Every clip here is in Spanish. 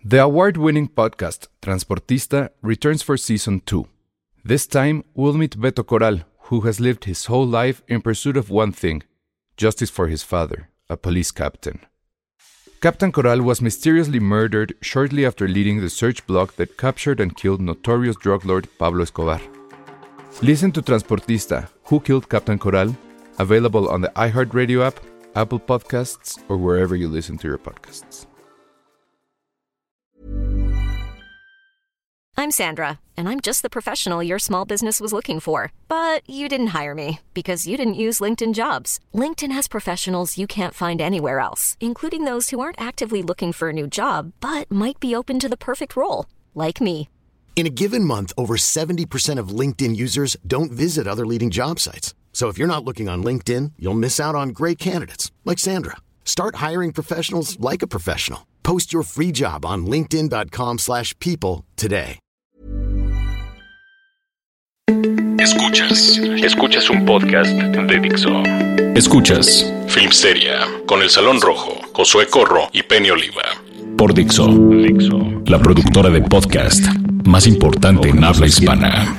The award-winning podcast Transportista returns for Season 2. This time, we'll meet Beto Corral, who has lived his whole life in pursuit of one thing: justice for his father, a police captain. Captain Corral was mysteriously murdered shortly after leading the search block that captured and killed notorious drug lord Pablo Escobar. Listen to Transportista, Who Killed Captain Corral? Available on the iHeartRadio app, Apple Podcasts, or wherever you listen to your podcasts. I'm Sandra, and I'm just the professional your small business was looking for. But you didn't hire me because you didn't use LinkedIn Jobs. LinkedIn has professionals you can't find anywhere else, including those who aren't actively looking for a new job, but might be open to the perfect role, like me. In a given month, over 70% of LinkedIn users don't visit other leading job sites. So if you're not looking on LinkedIn, you'll miss out on great candidates like Sandra. Start hiring professionals like a professional. Post your free job on linkedin.com/people today. Escuchas un podcast de Dixo. Escuchas Filmsteria con El Salón Rojo, Josué Corro y Penny Oliva. Por Dixo, la productora de podcast más importante en habla hispana.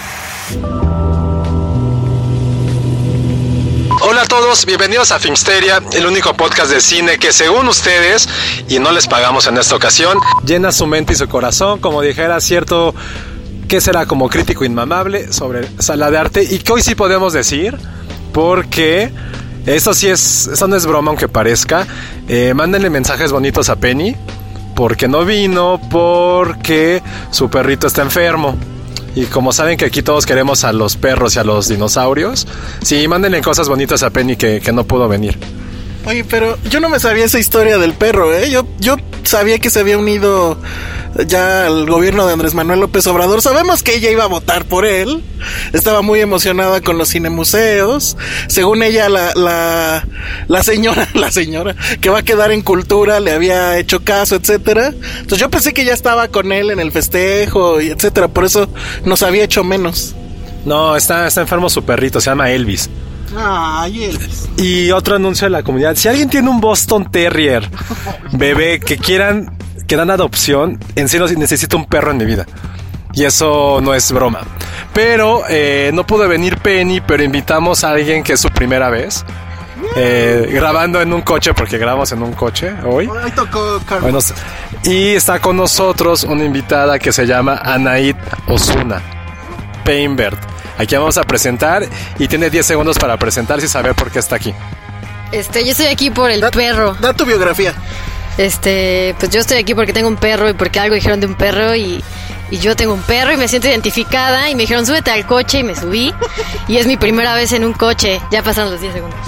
Hola a todos, bienvenidos a Filmsteria, el único podcast de cine que, según ustedes, y no les pagamos en esta ocasión, llena su mente y su corazón, como dijera cierto, que será como crítico inmamable sobre sala de arte, y que hoy sí podemos decir, porque esto no es broma aunque parezca. Mándenle mensajes bonitos a Penny, porque no vino, porque su perrito está enfermo. Y como saben que aquí todos queremos a los perros y a los dinosaurios, sí, mándenle cosas bonitas a Penny que no pudo venir. Oye, pero yo no me sabía esa historia del perro, ¿eh? Yo sabía que se había unido ya al gobierno de Andrés Manuel López Obrador. Sabemos que ella iba a votar por él. Estaba muy emocionada con los cinemuseos. Según ella, la señora que va a quedar en cultura le había hecho caso, etcétera. Entonces yo pensé que ya estaba con él en el festejo y etcétera. Por eso nos había hecho menos. No, está enfermo su perrito, se llama Elvis. Ay, Elvis. Y otro anuncio de la comunidad: si alguien tiene un Boston Terrier bebé que dan adopción, en serio necesito un perro en mi vida. Y eso no es broma. Pero no pudo venir Penny, pero invitamos a alguien que es su primera vez. Grabando en un coche, porque grabamos en un coche hoy. Ahí tocó Carlos. Bueno, y está con nosotros una invitada que se llama Anaid Osuna Painbert. Aquí vamos a presentar y tiene 10 segundos para presentarse y saber por qué está aquí. Yo estoy aquí por el perro. Da tu biografía. Pues yo estoy aquí porque tengo un perro y porque algo dijeron de un perro y yo tengo un perro y me siento identificada y me dijeron súbete al coche y me subí y es mi primera vez en un coche. Ya pasaron los 10 segundos.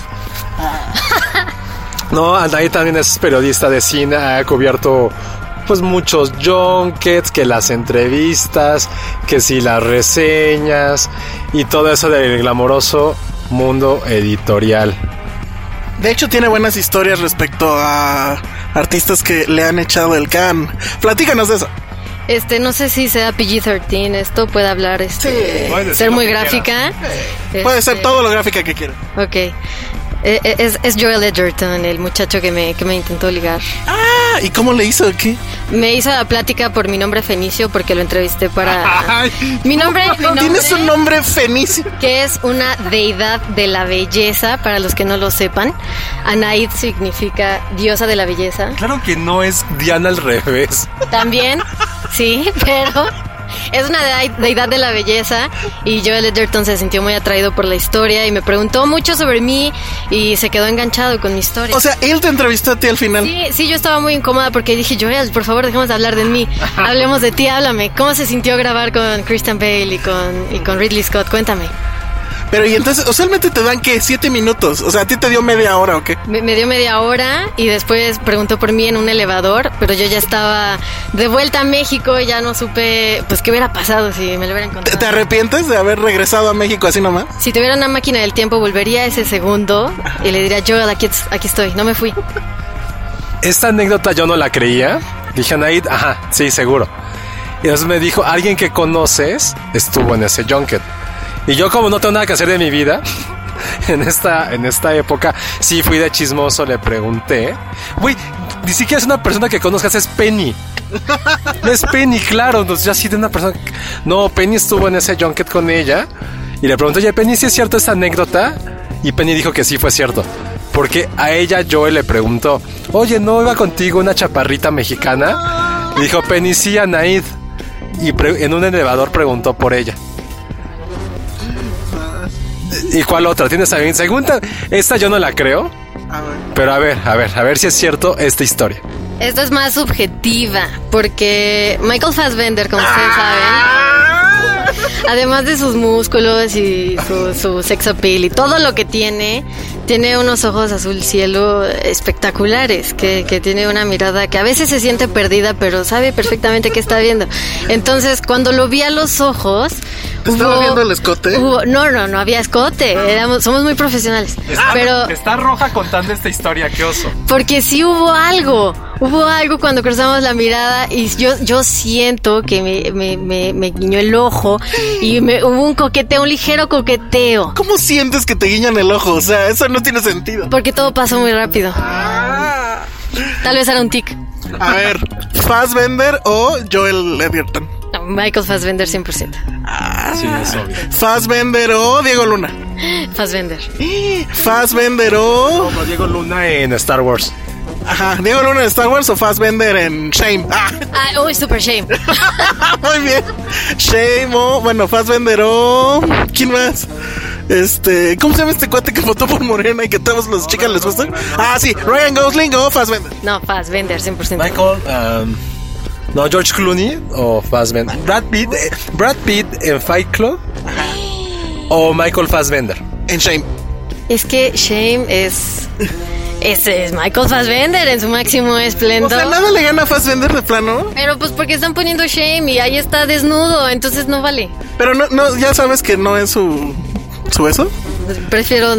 No, Anaí también es periodista de cine, ha cubierto pues muchos junkets, que las entrevistas, que si las reseñas y todo eso del glamoroso mundo editorial. De hecho tiene buenas historias respecto a artistas que le han echado el can. Platícanos de eso. No sé si sea PG-13, esto puede hablar, sí, ser muy gráfica. Puede ser todo lo gráfica que quiera. Ok. Es Joel Edgerton, el muchacho que me intentó ligar. Ah, ¿y cómo le hizo? ¿Qué? Me hizo la plática por mi nombre fenicio porque lo entrevisté para... Mi nombre. ¿Tienes un nombre fenicio? Que es una deidad de la belleza, para los que no lo sepan. Anaid significa diosa de la belleza. Claro que no es Diana al revés. También, sí, pero... es una deidad de la belleza y Joel Edgerton se sintió muy atraído por la historia y me preguntó mucho sobre mí y se quedó enganchado con mi historia. O sea, él te entrevistó a ti al final. Sí, yo estaba muy incómoda porque dije, Joel, por favor, dejemos de hablar de mí. Hablemos de ti, háblame. ¿Cómo se sintió grabar con Christian Bale y con Ridley Scott? Cuéntame. Pero y entonces, usualmente te dan, ¿qué? 7 minutos. O sea, ¿a ti te dio media hora o qué? Me dio media hora y después preguntó por mí en un elevador, pero yo ya estaba de vuelta a México y ya no supe, pues, qué hubiera pasado si me lo hubiera encontrado. ¿Te arrepientes de haber regresado a México así nomás? Si tuviera una máquina del tiempo, volvería a ese segundo y le diría, Joel, aquí estoy, no me fui. Esta anécdota yo no la creía. Dije, Anaid, ajá, sí, seguro. Y entonces me dijo, alguien que conoces estuvo en ese junket. Y yo, como no tengo nada que hacer de mi vida, en esta época, sí fui de chismoso, le pregunté. Güey, ni siquiera es una persona que conozcas, es Penny. No es Penny, claro. Entonces yo así de una persona... No, Penny estuvo en ese junket con ella y le preguntó, oye, Penny, ¿sí es cierto esta anécdota? Y Penny dijo que sí fue cierto. Porque a ella Joel le preguntó, oye, ¿no iba contigo una chaparrita mexicana? Y dijo Penny, sí, Anaid. Y en un elevador preguntó por ella. ¿Y cuál otra? ¿Tienes alguien? Segunda, esta yo no la creo. Pero a ver si es cierto esta historia. Esta es más subjetiva, porque Michael Fassbender, como ustedes saben, además de sus músculos y su sex appeal y todo lo que tiene unos ojos azul cielo espectaculares, que tiene una mirada que a veces se siente perdida, pero sabe perfectamente qué está viendo. Entonces, cuando lo vi a los ojos... ¿Estaba viendo el escote? No había escote. Somos muy profesionales. Pero está Roja contando esta historia, qué oso. Porque sí hubo algo cuando cruzamos la mirada y yo siento que me guiñó el ojo y hubo un ligero coqueteo. ¿Cómo sientes que te guiñan el ojo? O sea, eso no tiene sentido. Porque todo pasó muy rápido. Tal vez era un tic. A ver, ¿Fassbender o Joel Edgerton? No, Michael Fassbender 100%. Sí, es obvio. ¿Fassbender o Diego Luna? Fassbender. ¿Fassbender o...? Como Diego Luna en Star Wars. Ajá, ¿Diego Luna en Star Wars o Fassbender en Shame? Super Shame. Muy bien. Shame o... Bueno, Fassbender o... ¿Quién más? ¿Cómo se llama este cuate que votó por Morena y que a todas las chicas les gusta? Sí, Ryan Gosling o Fassbender. No, Fassbender 100%. Michael, no, George Clooney o Fassbender. Brad Pitt en Fight Club o Michael Fassbender en Shame. Es que Shame es Michael Fassbender en su máximo esplendor. O sea, nada le gana a Fassbender de plano. Pero pues porque están poniendo Shame y ahí está desnudo, entonces no vale. Pero no, ya sabes que no es su beso. Prefiero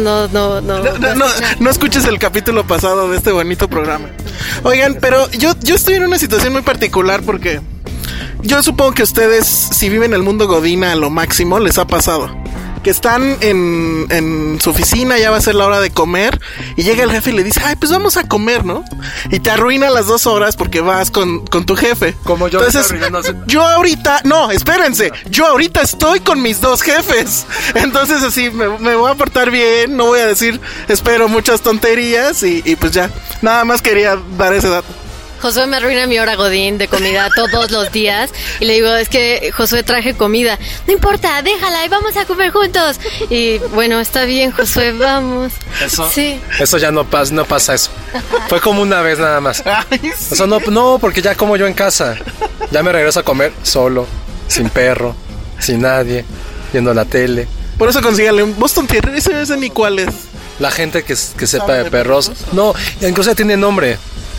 no escuches el capítulo pasado de este bonito programa. Oigan, pero yo estoy en una situación muy particular porque yo supongo que ustedes, si viven el mundo godina a lo máximo, les ha pasado que están en su oficina, ya va a ser la hora de comer y llega el jefe y le dice, pues vamos a comer, ¿no? Y te arruina las 2 horas porque vas con tu jefe. Como yo. Entonces, yo ahorita, espérense, yo ahorita estoy con mis 2 jefes. Entonces así me voy a portar bien, no voy a decir, espero muchas tonterías y pues ya, nada más quería dar ese dato. Josué me arruina mi hora godín de comida todos los días y le digo, es que Josué traje comida. No importa, déjala y vamos a comer juntos. Y bueno, está bien, Josué, vamos. Eso ya no pasa eso. Fue como una vez nada más. Eso no, porque ya como yo en casa. Ya me regreso a comer solo, sin perro, sin nadie, viendo la tele. Por eso consígale un Boston Terrier, ese ni cuál es. La gente que sepa de perros. No, incluso tiene nombre.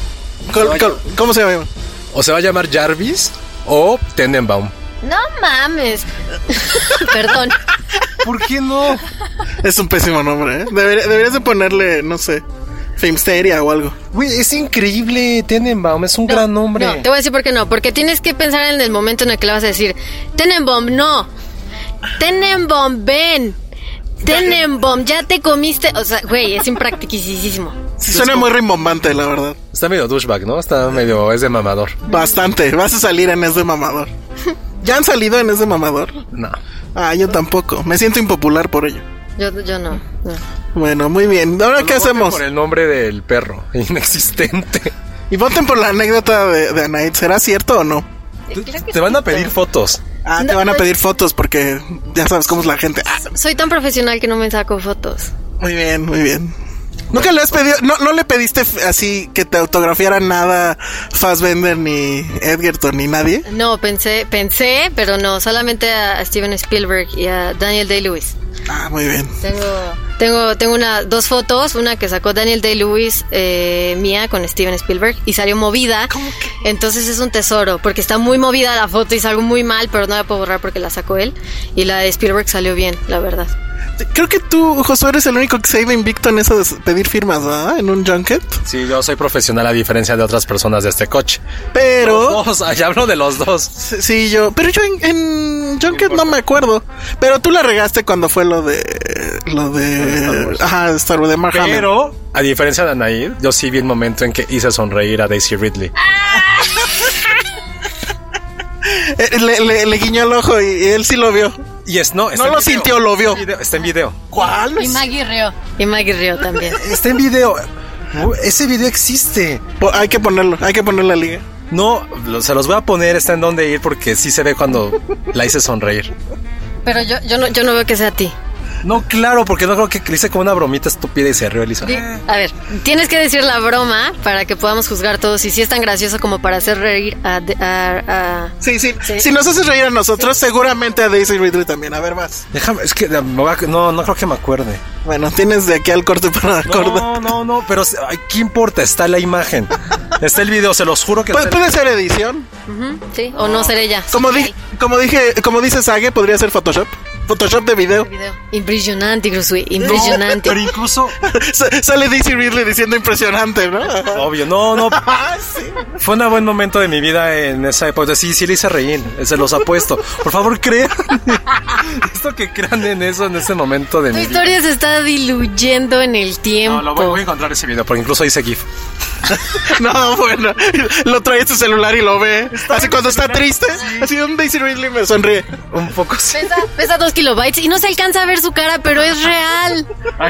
¿Cómo se llama? O se va a llamar Jarvis o Tenenbaum. No mames. Perdón. ¿Por qué no? Es un pésimo nombre, ¿eh? Deberías de ponerle, no sé, Filmsteria o algo. Güey, es increíble. Tenenbaum es un gran nombre. No, te voy a decir por qué no. Porque tienes que pensar en el momento en el que le vas a decir Tenenbaum, no. Tenenbaum, ven. Tenenbaum, ya te comiste. O sea, güey, es impractiquísimo. Sí, suena muy rimbombante, la verdad. Está medio douchebag, ¿no? Es de mamador. Bastante, vas a salir en Es de Mamador. ¿Ya han salido en Es de Mamador? No. Yo tampoco, me siento impopular por ello. Yo no. Bueno, muy bien, ¿ahora qué hacemos? Por el nombre del perro, inexistente. Y voten por la anécdota de Anaid, ¿será cierto o no? Te van a pedir fotos. Te van a pedir fotos porque ya sabes cómo es la gente. Soy tan profesional que no me saco fotos. Muy bien, muy bien. ¿Nunca le has pedido, no le pediste así que te autografiara nada Fassbender ni Edgerton ni nadie? No, pensé, pero no, solamente a Steven Spielberg y a Daniel Day-Lewis. Muy bien. Tengo 2 fotos, una que sacó Daniel Day-Lewis mía con Steven Spielberg y salió movida. ¿Cómo que? Entonces es un tesoro, porque está muy movida la foto y salgo muy mal, pero no la puedo borrar porque la sacó él. Y la de Spielberg salió bien, la verdad. Creo que tú, Josué, eres el único que se ha ido invicto en eso de pedir firmas, ¿verdad? En un junket. Sí, yo soy profesional a diferencia de otras personas de este coche. Pero... Los dos, ya hablo de los dos. Sí, pero yo en junket no me acuerdo. Pero tú la regaste cuando fue lo de Star Wars de Mark Hamill. Pero, a diferencia de Anaid, yo sí vi el momento en que hice sonreír a Daisy Ridley. Le guiñó el ojo y él sí lo vio. No lo sintió, lo vio. Está en video. ¿Cuál? Y Maggie rió también. Está en video. Ese video existe. Hay que ponerlo, la liga. No, se los voy a poner, está en dónde ir porque sí se ve cuando la hice sonreír. Pero yo no veo que sea a ti. No, claro, porque no creo que le hice como una bromita estúpida y se rió Elisa. A ver, tienes que decir la broma para que podamos juzgar todos. Y si es tan gracioso como para hacer reír a... Sí. Si nos haces reír a nosotros, seguramente a Daisy Ridley también. A ver, vas. Déjame, es que no creo que me acuerde. Bueno, tienes de aquí al corte para acordar. No, pero ¿qué importa? Está la imagen. Está el video, se los juro que... ¿Puede ser edición? Sí, o no ser ella. Como dice Sage, podría ser Photoshop. Photoshop de video. Impresionante, Grosui, impresionante. Pero incluso... Sale Daisy Ridley diciendo impresionante, ¿no? Obvio, no. Sí. Fue un buen momento de mi vida en esa época. Sí, le hice reír, se los apuesto. Por favor, crean. Esto que crean en eso en ese momento de mi vida. Tu historia se está diluyendo en el tiempo. No, voy a encontrar ese video, porque incluso dice GIF. No, bueno, lo trae en su celular y lo ve. Así cuando está triste, así un Daisy Ridley me sonríe. Un poco sí. Pesa 2 kilobytes y no se alcanza a ver su cara, pero es real.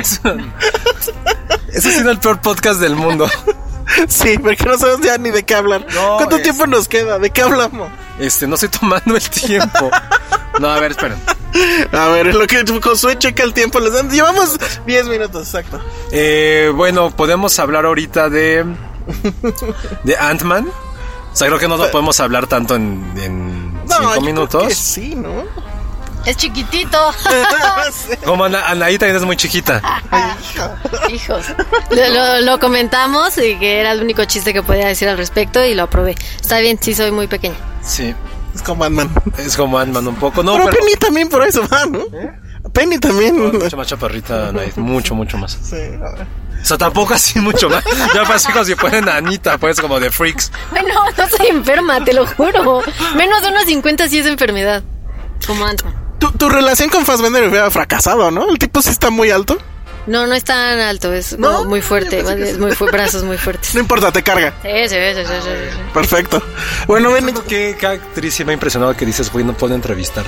Ese ha sido el peor podcast del mundo. Sí, porque no sabemos ya ni de qué hablar. ¿Cuánto tiempo nos queda? ¿De qué hablamos? No estoy tomando el tiempo. No, a ver, esperen. A ver, en lo que Josué checa el tiempo, llevamos 10 minutos, exacto. Bueno, podemos hablar ahorita de Ant-Man. O sea, creo que no lo podemos hablar tanto en 5 minutos. Que sí, ¿no? Es chiquitito. Como Anaí también es muy chiquita. Hijos. Lo comentamos y que era el único chiste que podía decir al respecto y lo aprobé. Está bien, sí soy muy pequeña. Sí. Es como Ant-Man. Un poco. No, pero Penny también por eso va, ¿no? Penny también. Mucho más chaparrita, Anaí. Mucho más. Sí, a ver. O sea, tampoco así mucho más. Ya parece como si fuera Anita, pues como de Freaks. Bueno, no soy enferma, te lo juro. Menos de unos 50 sí es enfermedad. Como Ant-Man. Tu relación con Fassbender hubiera fracasado, ¿no? El tipo sí está muy alto. No es tan alto, es muy fuerte, es brazos muy fuertes. No importa, te carga. Sí. Perfecto. Bueno, ven. ¿Qué actriz sí me ha impresionado que dices, güey, no puedo entrevistarte?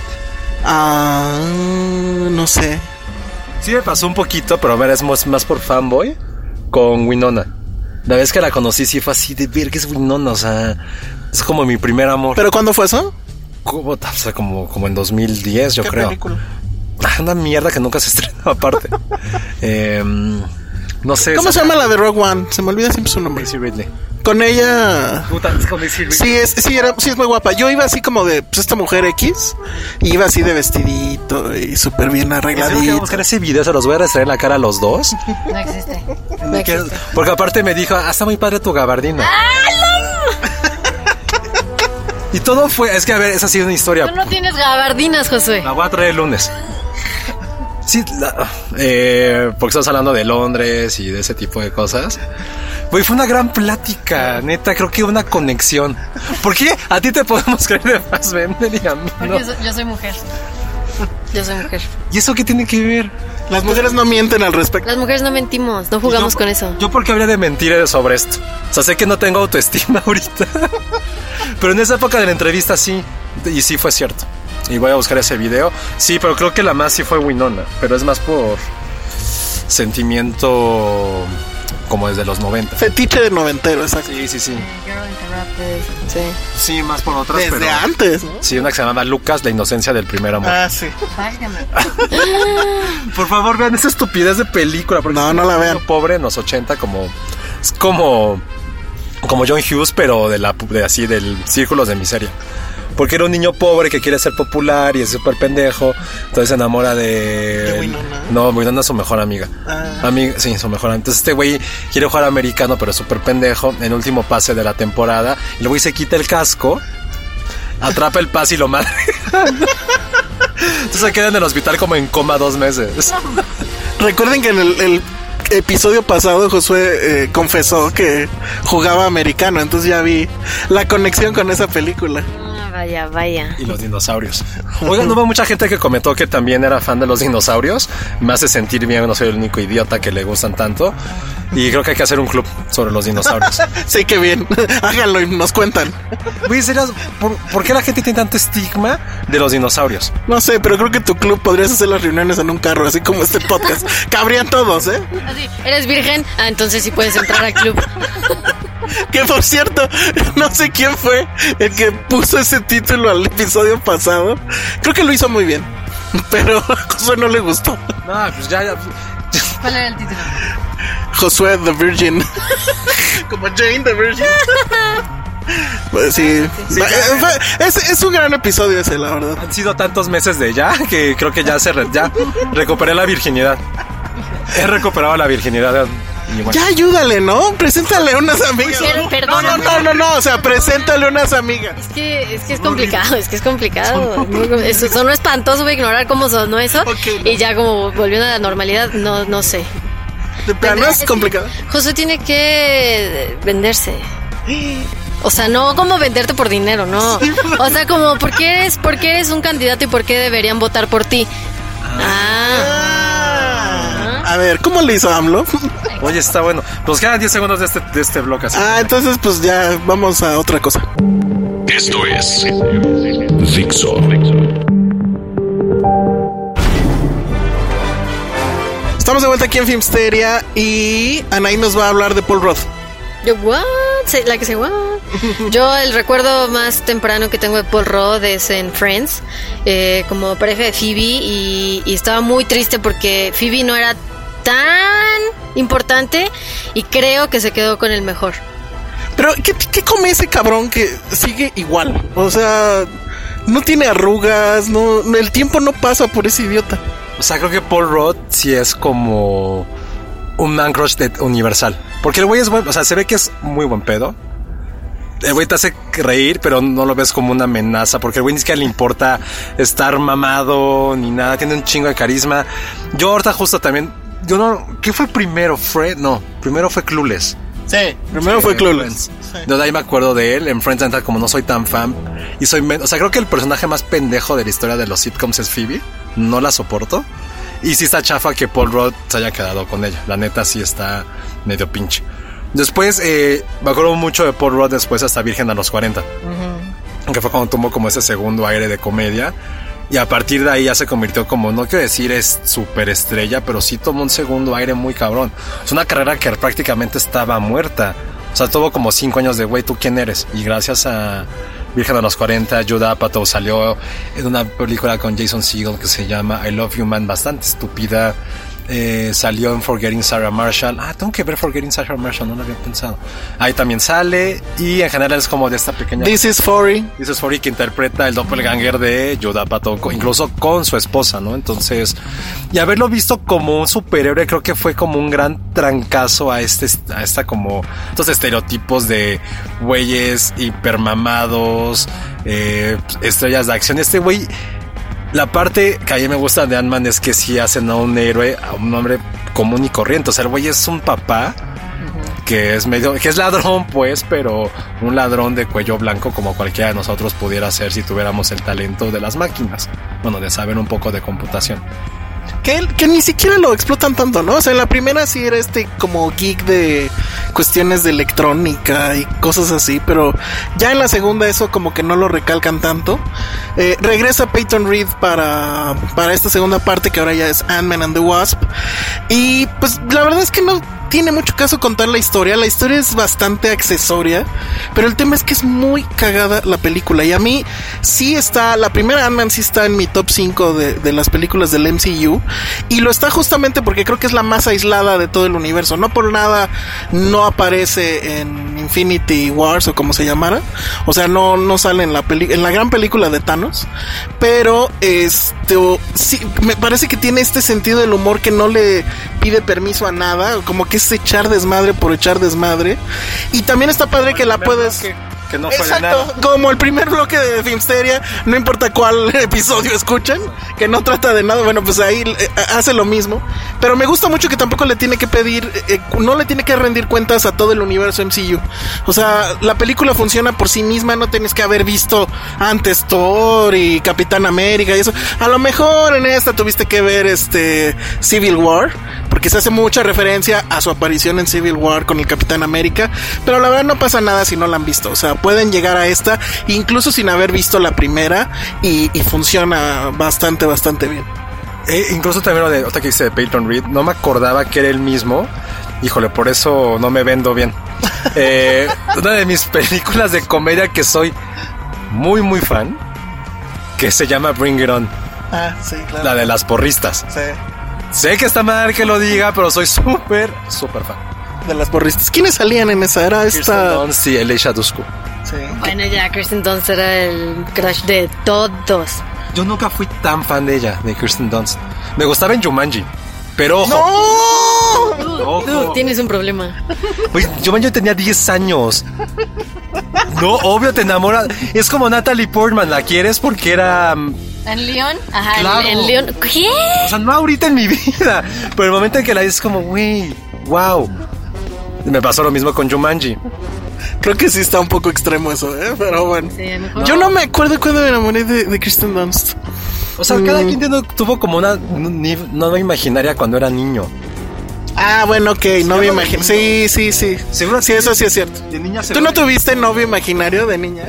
No sé. Sí me pasó un poquito, pero a ver, es más por fanboy con Winona. La vez que la conocí sí fue así de ver que es Winona, o sea, es como mi primer amor. ¿Pero cuándo fue eso? O sea, como en 2010, yo ¿Qué creo. película? Una mierda que nunca se estrenó aparte. No sé. ¿Cómo se llama la de Rogue One? Se me olvida siempre su nombre. Daisy Ridley. Con ella. Puta, es con Daisy Ridley. Sí, es muy guapa. Yo iba así como de esta mujer X. Y iba así de vestidito y súper bien arregladito. Voy a buscar ese video, se los voy a restregar en la cara a los dos. No existe. Porque aparte me dijo, está muy padre tu gabardina. Y todo fue, es que a ver, esa ha sido una historia. Tú no tienes gabardinas, Josué. La voy a traer el lunes. Sí, porque estamos hablando de Londres y de ese tipo de cosas. Güey, fue una gran plática, neta, creo que una conexión. ¿Por qué a ti te podemos creer de Fassbender y a mí no? Porque yo soy mujer. ¿Y eso qué tiene que ver? Las mujeres no mienten al respecto. Las mujeres no mentimos, no jugamos con eso. ¿Yo por qué habría de mentir sobre esto? O sea, sé que no tengo autoestima ahorita. Pero en esa época de la entrevista sí. Y sí fue cierto. Y voy a buscar ese video. Sí, pero creo que la más sí fue Winona. Pero es más por sentimiento como desde los 90. Fetiche de noventero, exacto. Sí. Girl Interrupted. Sí, más por otras. Desde pero antes, ¿no? Sí, una que se llamaba Lucas, la inocencia del primer amor. Sí. Por favor, vean esa estupidez de película. Porque no la vean. Pobre en los 80 es como John Hughes, pero así del Círculos de Miseria. Porque era un niño pobre que quiere ser popular y es súper pendejo. Entonces se enamora de Winona. No, Winona es su mejor amiga. Sí, su mejor amiga. Entonces este güey quiere jugar americano, pero es súper pendejo. En el último pase de la temporada, el güey se quita el casco, atrapa el pase y lo mata. Entonces se queda en el hospital como en coma 2 meses. Recuerden que en el episodio pasado Josué confesó que jugaba americano, entonces ya vi la conexión con esa película. Vaya. Y los dinosaurios. Oigan, hubo mucha gente que comentó que también era fan de los dinosaurios. Me hace sentir bien, no soy el único idiota que le gustan tanto. Y creo que hay que hacer un club sobre los dinosaurios. Sí, qué bien. Háganlo y nos cuentan. Güey, ¿por qué la gente tiene tanto estigma de los dinosaurios? No sé, pero creo que tu club podrías hacer las reuniones en un carro, así como este podcast. Cabrían todos, ¿eh? Así, ¿eres virgen? Entonces sí puedes entrar al club. Que por cierto, no sé quién fue el que puso ese título al episodio pasado. Creo que lo hizo muy bien, pero a Josué no le gustó. No, pues ya. ¿Cuál era el título? Josué the Virgin. Como Jane the Virgin. Pues sí, es un gran episodio ese, la verdad. Han sido tantos meses de ya que creo que ya recuperé la virginidad. He recuperado la virginidad. Bueno. Ya ayúdale, ¿no? Preséntale a unas amigas. Perdón. No, o sea, preséntale a unas amigas. Es complicado, Eso sonó espantoso, voy a ignorar cómo sonó eso. Okay, no. Y ya como volvió a la normalidad, no sé. De plano es complicado. Josué tiene que venderse. O sea, no como venderte por dinero, no. O sea, como ¿por qué eres un candidato y por qué deberían votar por ti? A ver, ¿cómo le hizo AMLO? Oye, está bueno. Nos quedan 10 segundos de este bloque. Así. Entonces pues ya vamos a otra cosa. Esto es Dixo. Estamos de vuelta aquí en Filmsteria y Anaí nos va a hablar de Paul Rudd. Yo, what? Yo el recuerdo más temprano que tengo de Paul Rudd es en Friends, como pareja de Phoebe, y estaba muy triste porque Phoebe no era tan importante y creo que se quedó con el mejor. Pero ¿qué come ese cabrón que sigue igual? O sea, no tiene arrugas, el tiempo no pasa por ese idiota. O sea, creo que Paul Rudd sí es como un man crush universal. Porque el güey es bueno, o sea, se ve que es muy buen pedo. El güey te hace reír, pero no lo ves como una amenaza, porque el güey ni siquiera le importa estar mamado ni nada, tiene un chingo de carisma. Yo ahorita justo también, ¿qué fue primero? Primero fue Clueless. Sí, primero fue Clueless. De ahí me acuerdo de él. En Friends, como no soy tan fan y o sea, creo que el personaje más pendejo de la historia de los sitcoms es Phoebe. No la soporto. Y sí está chafa que Paul Rudd se haya quedado con ella. La neta sí está medio pinche. Después, me acuerdo mucho de Paul Rudd después hasta Virgen a los 40. Que fue cuando tomó como ese segundo aire de comedia. Y a partir de ahí ya se convirtió como, no quiero decir es súper estrella, pero sí tomó un segundo aire muy cabrón. Es una carrera que prácticamente estaba muerta. O sea, tuvo como 5 años de, güey, ¿tú quién eres? Y gracias a Virgen a los 40, Judd Apatow salió en una película con Jason Segel que se llama I Love You Man, bastante estúpida. Salió en Forgetting Sarah Marshall. Tengo que ver Forgetting Sarah Marshall, no lo había pensado. Ahí también sale. Y en general es como de esta pequeña This is 40 que interpreta el doppelganger de Judd Apatow, incluso con su esposa, ¿no? Entonces, y haberlo visto como un superhéroe creo que fue como un gran trancazo a esta como estos estereotipos de güeyes hipermamados, estrellas de acción. Este güey, la parte que a mí me gusta de Ant-Man es que sí hacen a un héroe, a un hombre común y corriente. O sea, el güey es un papá que es ladrón, pues, pero un ladrón de cuello blanco como cualquiera de nosotros pudiera ser si tuviéramos el talento de las máquinas. Bueno, de saber un poco de computación. Que ni siquiera lo explotan tanto, ¿no? O sea, en la primera sí era como geek de cuestiones de electrónica y cosas así, pero ya en la segunda eso como que no lo recalcan tanto. Regresa Peyton Reed para esta segunda parte, que ahora ya es Ant-Man and the Wasp, y pues la verdad es que no tiene mucho caso contar la historia es bastante accesoria, pero el tema es que es muy cagada la película, y a mí sí está, la primera Ant-Man sí está en mi top 5 de las películas del MCU, y lo está justamente porque creo que es la más aislada de todo el universo. No por nada no aparece en Infinity Wars o como se llamara, o sea, no sale en la gran película de Thanos, pero sí, me parece que tiene este sentido del humor que no le pide permiso a nada, como que es echar desmadre por echar desmadre. Y también está padre que la puedes... Que que no fue de Exacto, nada. como el primer bloque de Filmsteria, no importa cuál episodio escuchen, que no trata de nada, bueno, pues ahí hace lo mismo. Pero me gusta mucho que tampoco le tiene que pedir, no le tiene que rendir cuentas a todo el universo MCU. O sea, la película funciona por sí misma, no tienes que haber visto antes Thor y Capitán América y eso. A lo mejor en esta tuviste que ver Civil War, porque se hace mucha referencia a su aparición en Civil War con el Capitán América, pero la verdad no pasa nada si no la han visto. O sea, pueden llegar a esta incluso sin haber visto la primera y funciona bastante bien. Incluso también lo de otra que dice de Peyton Reed, no me acordaba que era el mismo. Híjole, por eso no me vendo bien. Una de mis películas de comedia que soy muy fan, que se llama Bring It On. Ah, sí, claro. La de las porristas. Sí. Sé que está mal que lo diga, pero soy súper fan. De las porristas. ¿Quiénes salían en esa? Era Kirsten Dunst y Elisha Dushku. Sí. Bueno, ya Kirsten Dunst era el crush de todos. Yo nunca fui tan fan de ella, de Kirsten Dunst. Me gustaba en Jumanji, pero ojo. ¡No! Ojo. Tienes un problema. Oye, Jumanji tenía 10 años. No, obvio te enamoras. Es como Natalie Portman, ¿la quieres? Porque era... ¿En León? Ajá, Claro. en León. ¿Qué? O sea, no ahorita en mi vida, pero el momento en que la dices como, güey, wow. Me pasó lo mismo con Jumanji. Creo que sí está un poco extremo eso, pero bueno. Sí, a lo mejor. Yo no me acuerdo cuando me enamoré de Kirsten Dunst. O sea, cada quien tuvo como una novia imaginaria cuando era niño. Ah, bueno, ok, novio imaginario. Sí. Seguro Sí, eso sí es cierto. De niña ¿Tú no tuviste novio imaginario de niña?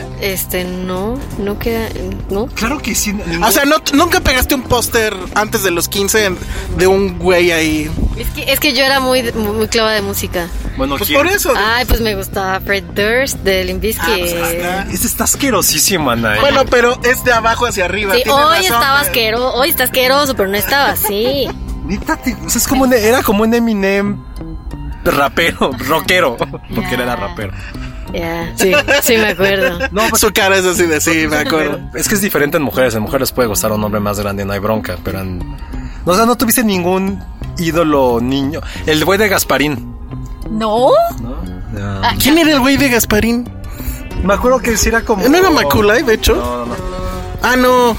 No queda, no. Claro que sí. O sea, nunca pegaste un póster antes de los 15 de un güey ahí. Es que yo era muy clava de música. Bueno, Pues ¿quién? por eso. Ay, pues me gustaba Fred Durst de Limp Bizkit. Ese está asquerosísimo, Ana. Bueno, pero es de abajo hacia arriba. Sí, tienes hoy razón, estaba pero- hoy está asqueroso, pero no estaba así. Neta, o sea, es como era como un Eminem rapero, rockero. Porque él era rapero. Ya, sí me acuerdo. No, pues, Su cara es así de sí, me acuerdo. es que es diferente en mujeres. En mujeres puede gustar un hombre más grande, no hay bronca. Pero o sea, no tuviste ningún ídolo niño. El güey de Gasparín. ¿No? No. ¿Quién era el güey de Gasparín? Me acuerdo que sí era como... ¿No era Maculay, de hecho? No. Ah, no,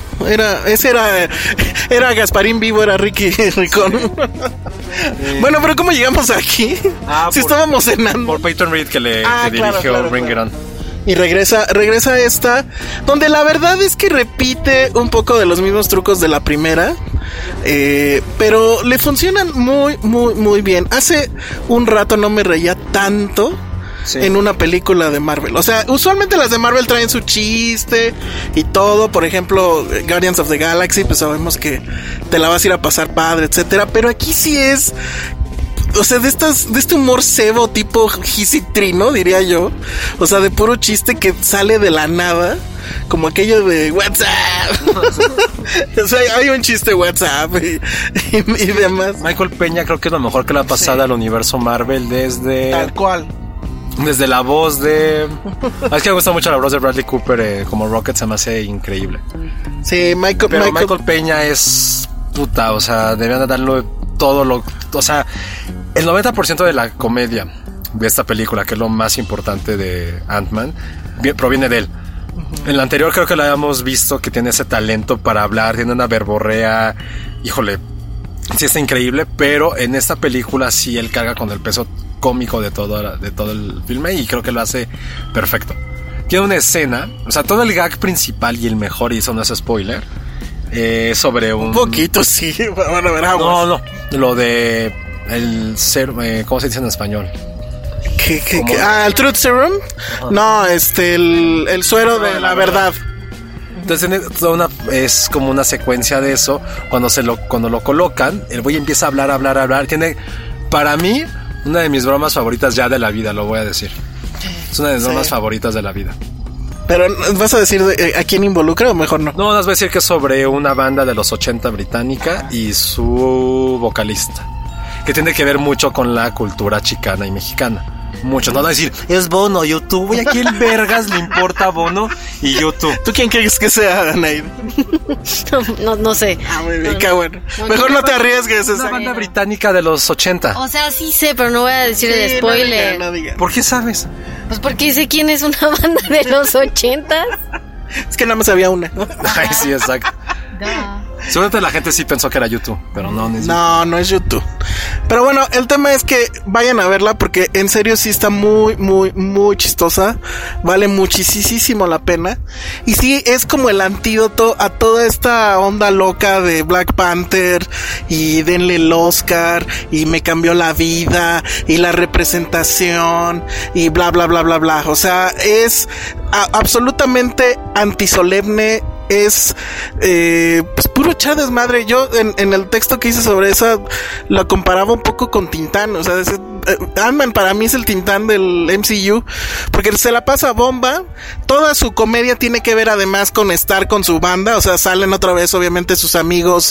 era Gasparín vivo, era Ricky Ricón. Bueno, pero ¿cómo llegamos aquí? Si estábamos cenando. Por Peyton Reed que Claro, dirigió Bring It On. Y regresa a esta, donde la verdad es que repite un poco de los mismos trucos de la primera, pero le funcionan muy bien. Hace un rato no me reía tanto en una película de Marvel. O sea, usualmente las de Marvel traen su chiste y todo. Por ejemplo, Guardians of the Galaxy, pues sabemos que te la vas a ir a pasar padre, etcétera. Pero aquí sí es... O sea, de este humor cebo tipo Trino, diría yo. O sea, de puro chiste que sale de la nada. Como aquello de WhatsApp. O sea, hay un chiste WhatsApp y demás. Michael Peña creo que es lo mejor que le ha pasado al universo Marvel desde... Tal cual. Desde la voz de... Es que me gusta mucho la voz de Bradley Cooper como Rocket, se me hace increíble. Sí, Pero Michael Peña es... Puta, o sea, deberían de darle todo lo... O sea, el 90% de la comedia de esta película, que es lo más importante de Ant-Man, proviene de él. En la anterior creo que lo habíamos visto que tiene ese talento para hablar, tiene una verborrea, híjole, sí está increíble, pero en esta película sí él carga con el peso cómico de todo el filme y creo que lo hace perfecto. Tiene una escena, o sea, todo el gag principal y el mejor, y eso no es spoiler, sobre un poquito, sí, bueno, verás. No, lo de el ser, ¿cómo se dice en español? ¿Qué? ¿El Truth Serum? Ajá. No, el suero de la verdad. Entonces es como una secuencia de eso. Cuando lo colocan, el güey empieza a hablar. Tiene, para mí, una de mis bromas favoritas ya de la vida, lo voy a decir. Es una de mis bromas favoritas de la vida. Pero, ¿vas a decir a quién involucra o mejor no? No, nos voy a decir que es sobre una banda de los 80 británica y su vocalista, que tiene que ver mucho con la cultura chicana y mexicana. Mucho. No decir, es Bono, YouTube. ¿Y a quién vergas le importa Bono y YouTube? ¿Tú quién crees que sea, Anaid? No sé. Muy bien, qué bueno. Mejor no te arriesgues. Es una banda británica de los 80. O sea, sí sé, pero no voy a decir el spoiler. No diga. ¿Por qué sabes? Pues porque sé quién es una banda de los 80. Es que nada más había una. Ay, sí, exacto. Seguramente la gente sí pensó que era YouTube, pero no es YouTube. No es YouTube. Pero bueno, el tema es que vayan a verla porque en serio sí está muy, muy, muy chistosa. Vale muchísimo la pena. Y sí, es como el antídoto a toda esta onda loca de Black Panther y denle el Oscar y me cambió la vida y la representación y bla, bla, bla, bla, bla. O sea, es absolutamente antisolemne. Es pues puro echar desmadre. Yo en el texto que hice sobre eso lo comparaba un poco con Tintán. O sea, Ant-Man para mí es el Tintán del MCU, porque se la pasa bomba. Toda su comedia tiene que ver además con estar con su banda. O sea, salen otra vez obviamente sus amigos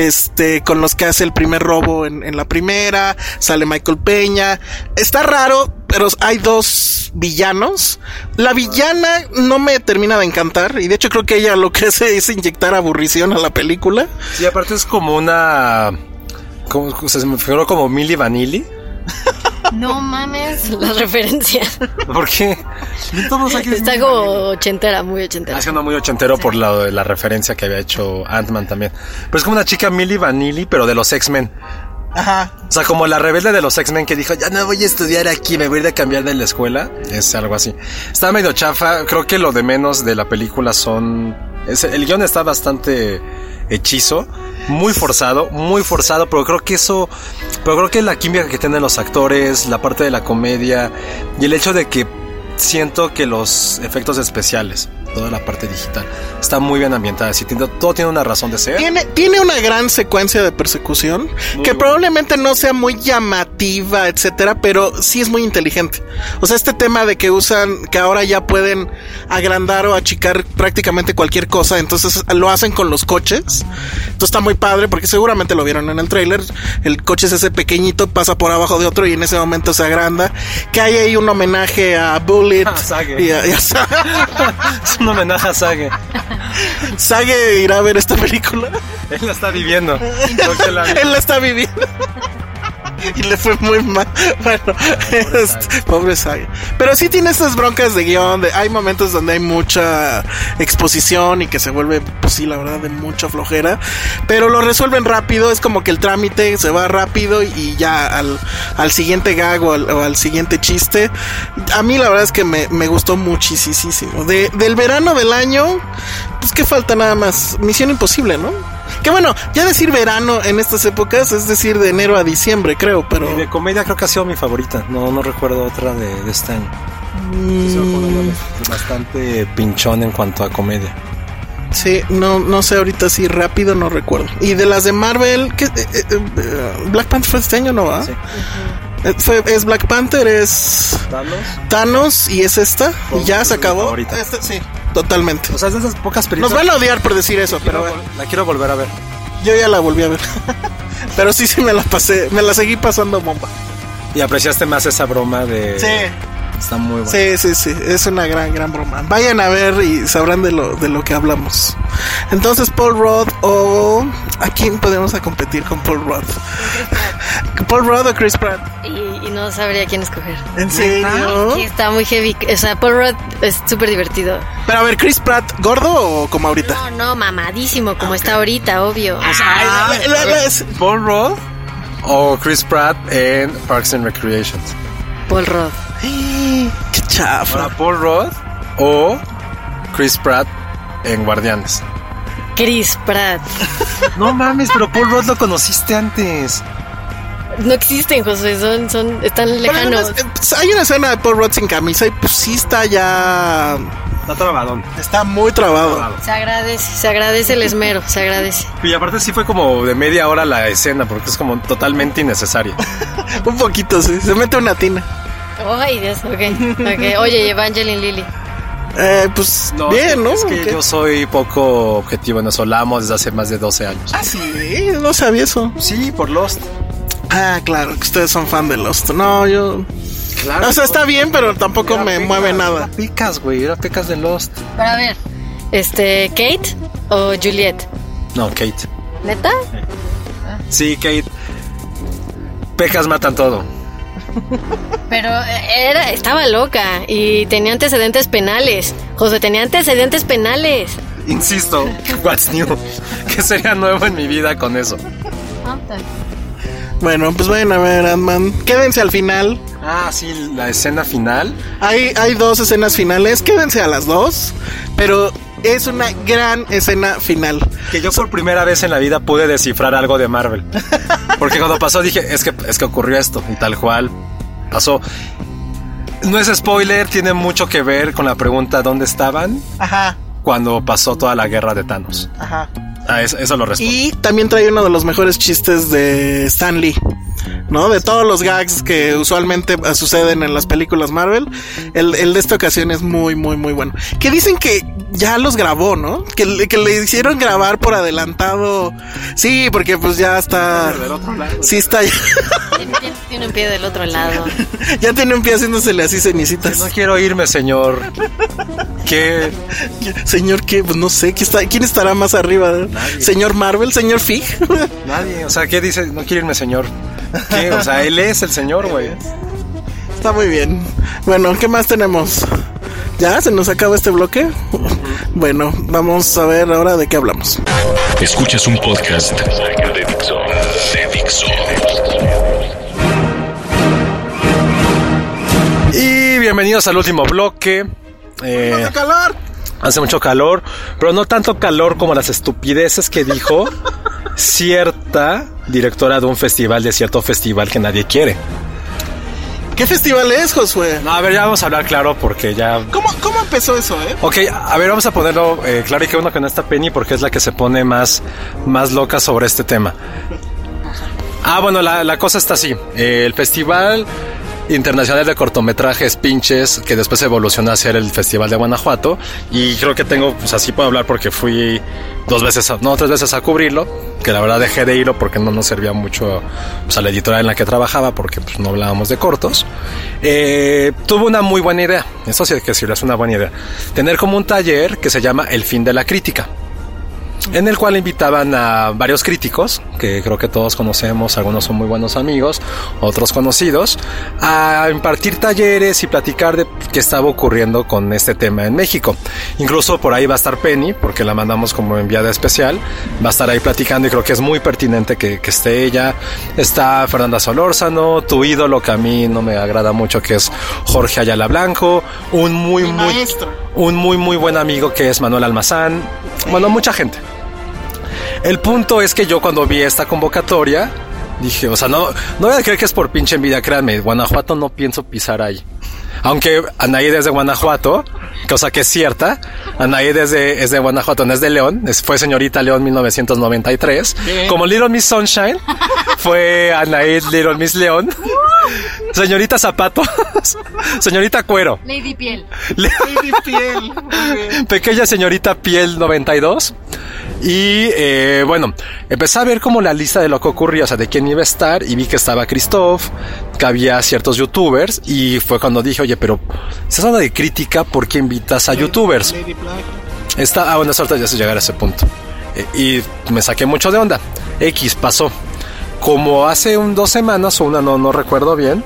con los que hace el primer robo en la primera. Sale Michael Peña. Está raro, pero hay dos villanos. La villana no me termina de encantar, y de hecho creo que ella lo que hace es inyectar aburrición a la película. Sí, aparte es como una... se me figuró como Milli Vanilli. No mames, la referencia. ¿Por qué? Está como ochentera, muy ochentera. Haciendo muy ochentero por la referencia que había hecho Ant-Man también. Pero es como una chica Milli Vanilli, pero de los X-Men. Ajá. O sea, como la rebelde de los X-Men que dijo, ya no voy a estudiar aquí, me voy a ir a cambiar de la escuela. Es algo así. Está medio chafa. Creo que lo de menos de la película el guión está bastante hechizo, muy forzado, pero creo que la química que tienen los actores, la parte de la comedia y el hecho de que siento que los efectos especiales, toda la parte digital, está muy bien ambientada. Sí, todo tiene una razón de ser. Tiene una gran secuencia de persecución que probablemente no sea muy llamativa, etcétera, pero sí es muy inteligente. O sea, este tema de que que ahora ya pueden agrandar o achicar prácticamente cualquier cosa, entonces lo hacen con los coches. Entonces está muy padre porque seguramente lo vieron en el tráiler. El coche es ese pequeñito, pasa por abajo de otro y en ese momento se agranda. Que hay ahí un homenaje a Bullet y a es un homenaje a Sage. ¿Sage irá a ver esta película? Él la está viviendo. Él la está viviendo. Y le fue muy mal. Bueno, pobre Sage. Pero sí tiene estas broncas de guión. Hay momentos donde hay mucha exposición y que se vuelve, pues sí, la verdad, de mucha flojera. Pero lo resuelven rápido. Es como que el trámite se va rápido y ya al siguiente gag o al siguiente chiste. A mí la verdad es que me gustó muchísimo. Del verano del año, pues que falta nada más. Misión Imposible, ¿no? Que bueno, ya decir verano en estas épocas es decir de enero a diciembre, creo, pero... Y de comedia creo que ha sido mi favorita. No recuerdo otra de este año. Bastante pinchón en cuanto a comedia. Sí, no sé ahorita si rápido no recuerdo. Y de las de Marvel, ¿qué? Black Panther fue este año, ¿no va? Sí. Es Black Panther, es Thanos y es esta y ya se acabó. Sí, totalmente. O sea, es de esas pocas películas. Nos van a odiar por decir eso, pero la quiero volver a ver. Yo ya la volví a ver. Pero sí me la seguí pasando bomba. Y apreciaste más esa broma de... Sí. Está muy bueno. Sí, es una gran broma. Vayan a ver y sabrán de lo que hablamos. Entonces, Paul Rudd o... ¿A quién podemos competir con Paul Rudd? ¿Paul Rudd o Chris Pratt? Y no sabría quién escoger. ¿En serio? Sí, está muy heavy. O sea, Paul Rudd es súper divertido. Pero a ver, ¿Chris Pratt gordo o como ahorita? No, mamadísimo, como está ahorita, obvio. O sea, ¿Paul Rudd o Chris Pratt en Parks and Recreation? Paul Rudd. ¡Qué chafa! ¿Paul Rudd o Chris Pratt en Guardianes? Chris Pratt. No mames, pero Paul Rudd lo conociste antes. No existen, José, están lejanos. Hay una escena de Paul Rudd sin camisa y pues sí está ya... Está trabadón. Está muy trabado. Se agradece el esmero, se agradece. Y aparte sí fue como de media hora la escena, porque es como totalmente innecesaria. Un poquito, sí, se mete una tina. Ay, Dios, ok. Oye, Evangeline Lilly. Pues no, bien, ¿no? Es que yo soy poco objetivo en eso. La amo desde hace más de 12 años. Ah, sí, no sabía eso. Sí, por Lost. Ah, claro, que ustedes son fan de Lost. No, yo... Claro. O sea, está bien, pero tampoco me mueve nada. Era Pecas, güey, era Pecas de Lost. Pero a ver, ¿Kate o Juliet? No, Kate. ¿Neta? Sí, Kate. Pecas matan todo. Pero estaba loca y tenía antecedentes penales. José, tenía antecedentes penales. Insisto, what's new? ¿Qué sería nuevo en mi vida con eso? Bueno, pues vayan a ver Ant-Man. Quédense al final. Ah, sí, la escena final. Hay 2 escenas finales. Quédense a las 2. Pero es una gran escena final. Que yo por primera vez en la vida pude descifrar algo de Marvel. Porque cuando pasó dije, es que ocurrió esto. Y tal cual pasó. No es spoiler, tiene mucho que ver con la pregunta ¿dónde estaban? Ajá. Cuando pasó toda la guerra de Thanos. Ajá. Eso lo respondo. Y también trae uno de los mejores chistes de Stan Lee, ¿no? De todos los gags que usualmente suceden en las películas Marvel, el de esta ocasión es muy, muy, muy bueno. Que dicen que ya los grabó, ¿no? Que le hicieron grabar por adelantado. Sí, porque pues ya está... Del otro lado. Sí está ya... Tiene un pie del otro lado. Ya tiene un pie haciéndosele así cenicitas. No quiero irme, señor. ¿Qué? Señor, ¿qué? Pues no sé, ¿quién estará más arriba? Nadie. ¿Señor Marvel? ¿Señor Fig? Nadie. O sea, ¿qué dice? No quiero irme, señor. ¿Qué? O sea, él es el señor, güey. Está muy bien. Bueno, ¿qué más tenemos? ¿Ya? ¿Se nos acaba este bloque? Bueno, vamos a ver ahora de qué hablamos. Escuchas un podcast de Dixo. Y bienvenidos al último bloque. ¡Hace calor! Hace mucho calor, pero no tanto calor como las estupideces que dijo cierta directora de un festival, de cierto festival que nadie quiere. ¿Qué festival es, Josué? No, a ver, ya vamos a hablar claro porque ya... ¿Cómo empezó eso, Ok, a ver, vamos a ponerlo claro y que uno con esta Penny porque es la que se pone más loca sobre este tema. Bueno, la cosa está así. El Festival Internacional de Cortometrajes Pinches, que después evolucionó a ser el Festival de Guanajuato, y creo que tengo, pues así puedo hablar porque fui 3 veces a cubrirlo, que la verdad dejé de irlo porque no nos servía mucho, pues, a la editorial en la que trabajaba, porque pues no hablábamos de cortos. Tuvo una muy buena idea, eso sí que sí es una buena idea, tener como un taller que se llama El Fin de la Crítica, en el cual invitaban a varios críticos, que creo que todos conocemos, algunos son muy buenos amigos, otros conocidos, a impartir talleres y platicar de qué estaba ocurriendo con este tema en México. Incluso por ahí va a estar Penny, porque la mandamos como enviada especial, va a estar ahí platicando y creo que es muy pertinente que esté ella. Está Fernanda Solórzano, tu ídolo que a mí no me agrada mucho, que es Jorge Ayala Blanco, un muy buen amigo que es Manuel Almazán, bueno, mucha gente. El punto es que yo cuando vi esta convocatoria dije, o sea, no voy a creer que es por pinche envidia, créanme, Guanajuato no pienso pisar ahí. Aunque Anaí es de Guanajuato, cosa que es cierta, Anaí es de Guanajuato, no es de León, fue señorita León 1993. Bien. Como Little Miss Sunshine, fue Anaí Little Miss León. Señorita Zapatos, señorita Cuero. Lady Piel. Lady Piel. Pequeña señorita Piel 92. Y bueno, empecé a ver como la lista de lo que ocurría, o sea, de quién iba a estar, y vi que estaba Christoph, que había ciertos youtubers, y fue cuando dije, oye, pero estás hablando de crítica, ¿por qué invitas a youtubers? Bueno, es ahorita ya se llegar a ese punto. Y me saqué mucho de onda. Pasó. Como hace 2 semanas o una, no recuerdo bien,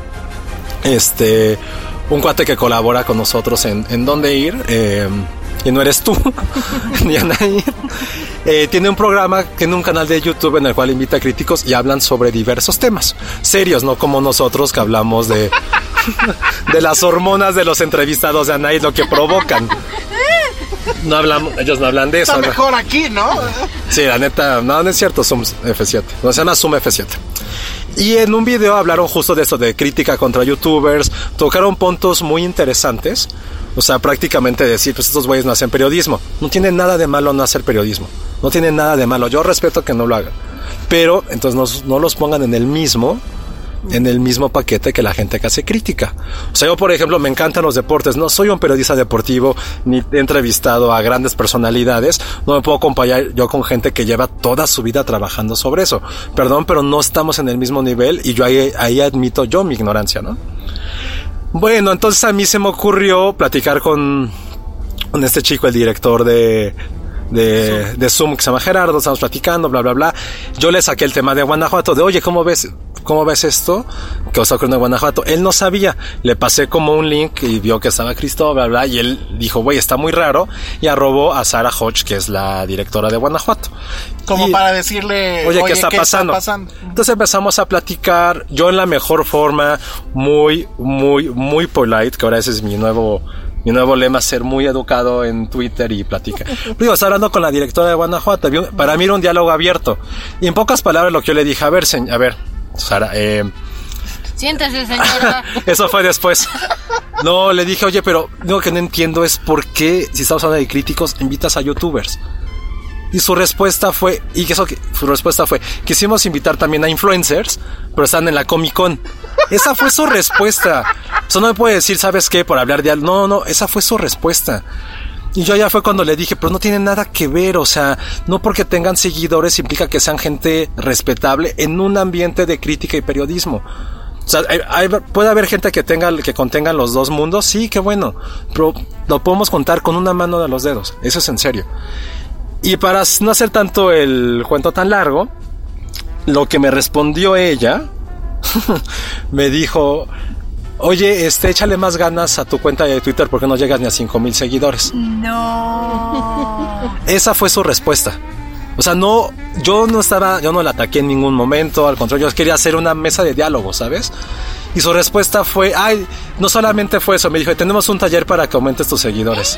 un cuate que colabora con nosotros en Dónde Ir, y no eres tú, ni a nadie, tiene un programa en un canal de YouTube en el cual invita a críticos y hablan sobre diversos temas serios, no como nosotros que hablamos de las hormonas de los entrevistados de Anaí, lo que provocan. No hablamos, ellos no hablan de eso. Está mejor aquí, ¿no? Sí, la neta, no es cierto, Zoom F7. No, se llama Zoom F7. Y en un video hablaron justo de eso, de crítica contra youtubers, tocaron puntos muy interesantes. O sea, prácticamente decir, pues estos güeyes no hacen periodismo. No tiene nada de malo no hacer periodismo. No tiene nada de malo. Yo respeto que no lo hagan. Pero, entonces, no los pongan en el mismo paquete que la gente que hace crítica. O sea, yo, por ejemplo, me encantan los deportes. No soy un periodista deportivo, ni he entrevistado a grandes personalidades. No me puedo comparar yo con gente que lleva toda su vida trabajando sobre eso. Perdón, pero no estamos en el mismo nivel y yo ahí admito yo mi ignorancia, ¿no? Bueno, entonces a mí se me ocurrió platicar con este chico, el director de Zoom, que se llama Gerardo. Estamos platicando, bla, bla, bla. Yo le saqué el tema de Guanajuato, de oye, ¿cómo ves esto que está ocurriendo en Guanajuato? Él no sabía, le pasé como un link y vio que estaba Cristo, bla, bla, y él dijo, güey, está muy raro, y arrobó a Sara Hodge, que es la directora de Guanajuato. Como para decirle, oye, ¿qué está pasando? Entonces empezamos a platicar, yo en la mejor forma, muy, muy, muy polite, que ahora ese es mi nuevo lema, ser muy educado en Twitter y platicar. Digo, estaba hablando con la directora de Guanajuato, para mí era un diálogo abierto, y en pocas palabras lo que yo le dije, a ver, Sara, siéntese, señora. Eso fue después. No, le dije, oye, pero lo que no entiendo es por qué, si estamos hablando de críticos, invitas a youtubers. Y su respuesta fue, quisimos invitar también a influencers, pero están en la Comic Con. Esa fue su respuesta. Eso no me puede decir, ¿sabes qué? Por hablar de algo. No, esa fue su respuesta. Y yo ya fue cuando le dije, pero no tiene nada que ver, o sea, no porque tengan seguidores implica que sean gente respetable en un ambiente de crítica y periodismo. O sea, puede haber gente que contengan los dos mundos, sí, qué bueno, pero lo podemos contar con una mano de los dedos, eso es en serio. Y para no hacer tanto el cuento tan largo, lo que me respondió ella, me dijo, oye, échale más ganas a tu cuenta de Twitter porque no llegas ni a 5,000 seguidores. No. Esa fue su respuesta. O sea, yo no la ataqué en ningún momento, al contrario, yo quería hacer una mesa de diálogo, ¿sabes? Y su respuesta fue, no solamente fue eso, me dijo, tenemos un taller para que aumentes tus seguidores.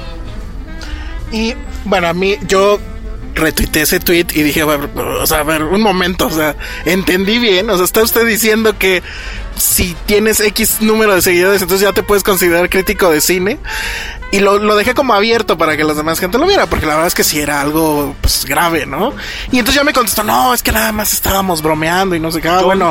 Y bueno, yo retuiteé ese tweet y dije, a ver, un momento, o sea, entendí bien, o sea, está usted diciendo que si tienes X número de seguidores, entonces ya te puedes considerar crítico de cine. Y lo dejé como abierto para que la demás gente lo viera, porque la verdad es que sí era algo, pues, grave, ¿no? Y entonces ya me contestó, no, es que nada más estábamos bromeando y no sé qué.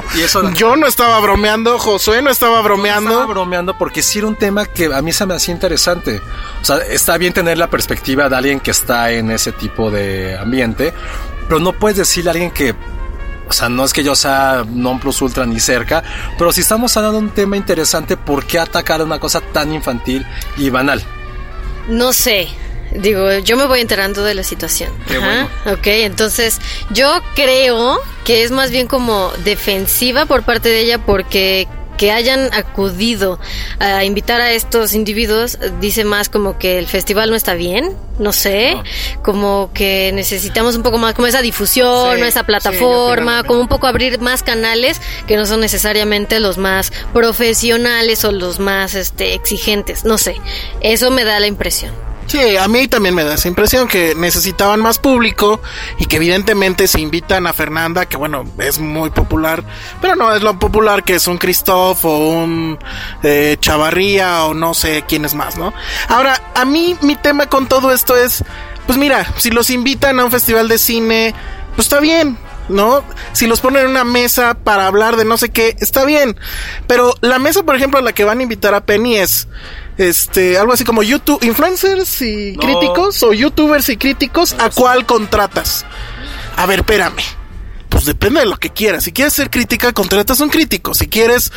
Yo no estaba bromeando, Josué no estaba bromeando. No estaba bromeando porque sí era un tema que a mí se me hacía interesante. O sea, está bien tener la perspectiva de alguien que está en ese tipo de ambiente, pero no puedes decirle a alguien que, o sea, no es que yo sea non plus ultra ni cerca, pero si estamos hablando de un tema interesante, ¿por qué atacar una cosa tan infantil y banal? No sé, digo, yo me voy enterando de la situación. Qué bueno. Ok, entonces yo creo que es más bien como defensiva por parte de ella, porque que hayan acudido a invitar a estos individuos dice más como que el festival no está bien, no sé, como que necesitamos un poco más como esa difusión, esa plataforma, como un poco abrir más canales que no son necesariamente los más profesionales o los más exigentes, no sé, eso me da la impresión. Sí, a mí también me da esa impresión que necesitaban más público y que evidentemente si invitan a Fernanda, que bueno, es muy popular, pero no es lo popular que es un Christoph o un Chavarría o no sé quién es más, ¿no? Ahora, a mí mi tema con todo esto es, pues mira, si los invitan a un festival de cine, pues está bien, ¿no? Si los ponen en una mesa para hablar de no sé qué, está bien, pero la mesa, por ejemplo, a la que van a invitar a Penny es algo así como YouTube, influencers y críticos, o youtubers y críticos, ¿a cuál contratas? A ver, espérame. Pues depende de lo que quieras. Si quieres ser crítica, contratas a un crítico. Si quieres